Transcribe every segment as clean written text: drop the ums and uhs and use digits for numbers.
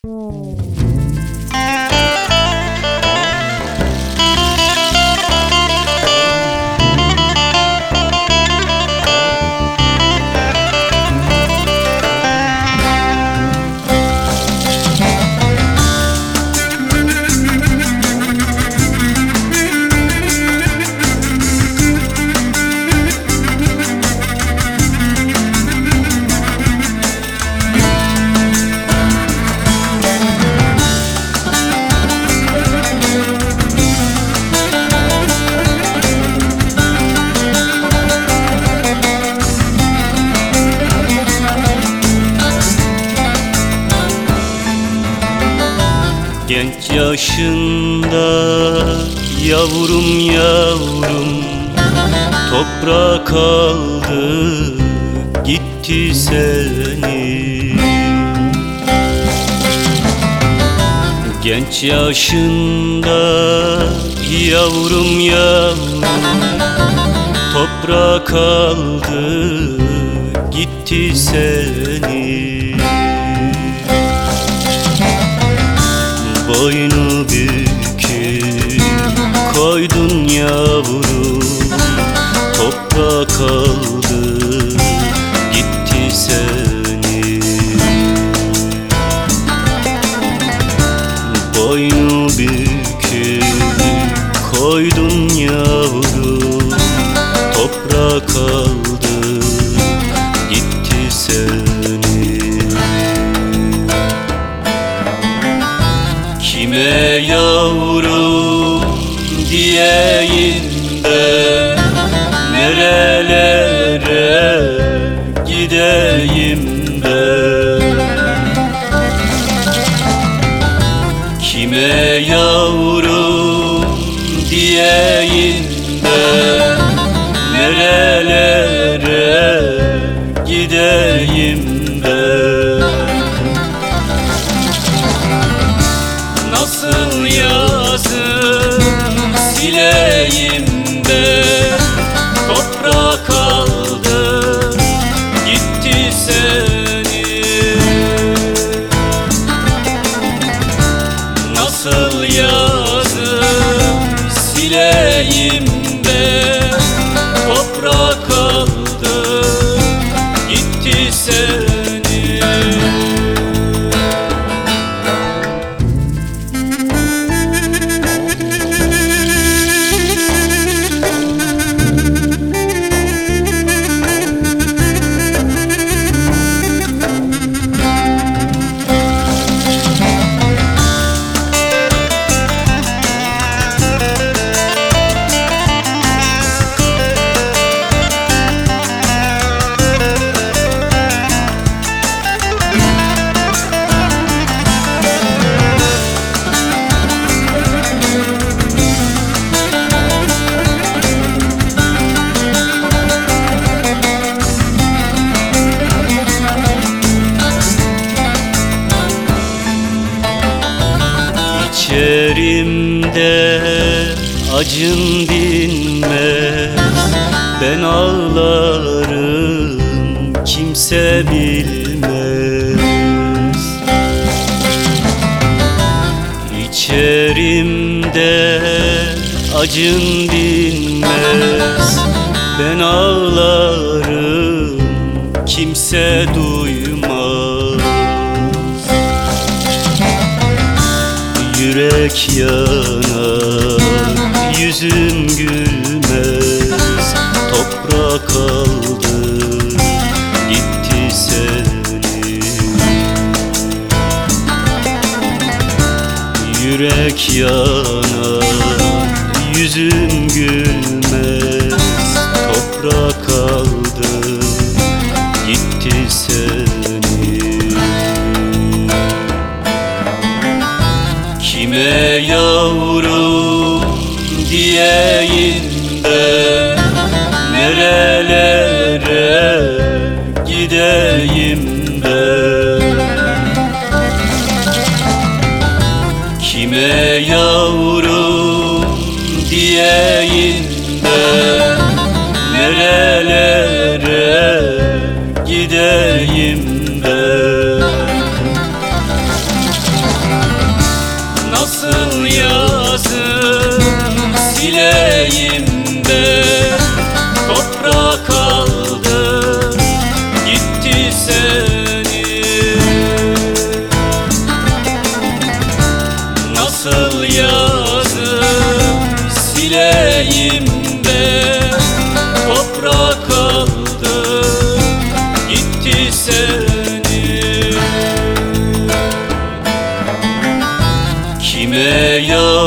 Genç yaşında yavrum yavrum toprak aldı gitti seni. Genç yaşında yavrum yavrum toprak aldı gitti seni. Boynu bükük koydun yavrum toprak aldı gitti seni. Boynu bükük koydun yavrum toprak aldı gitti seni. Kime yavrum diyeyim de nerelere gideyim de. Kime yavrum diyeyim de nerelere gideyim de. Nasıl yazım sileyim de toprak aldı gitti seni. Nasıl yazım sileyim de toprak aldı gitti seni. İçerimde acım dinmez, ben ağlarım kimse bilmez. İçerimde acım dinmez, ben ağlarım kimse duymaz. Yürek yanar, yüzüm gülmez, toprak aldı gitti seni. Yürek yanar, yüzüm gülmez, toprak aldı gitti seni. Kime yavrum diyeyim de nerelere gideyim de. Kime yavrum diyeyim de nerelere gideyim de.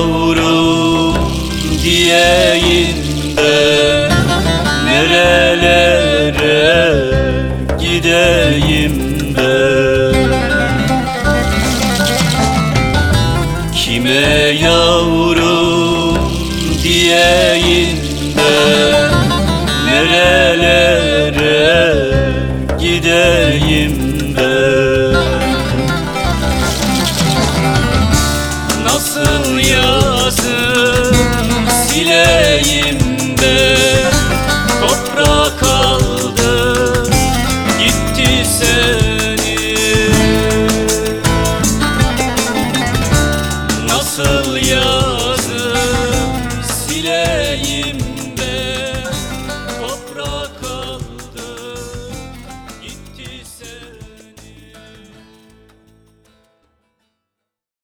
yavrum diyeyim de nerelere gideyim de kime